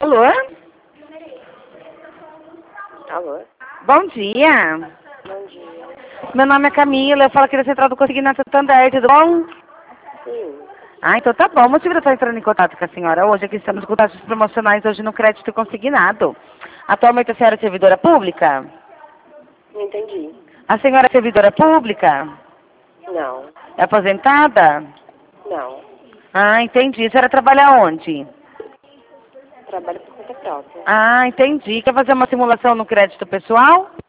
Alô? Alô? Bom dia. Bom dia. Meu nome é Camila, eu falo aqui da Central do Consignado Santander, tudo bom? Sim. Ah, então tá bom. O motivo de eu estar entrando em contato com a senhora hoje é que estamos com taxas promocionais hoje no crédito consignado. Atualmente a senhora é servidora pública? Não entendi. A senhora é servidora pública? Não. É aposentada? Não. Ah, entendi. A senhora trabalha onde? Trabalho por conta própria. Ah, entendi. Quer fazer uma simulação no crédito pessoal?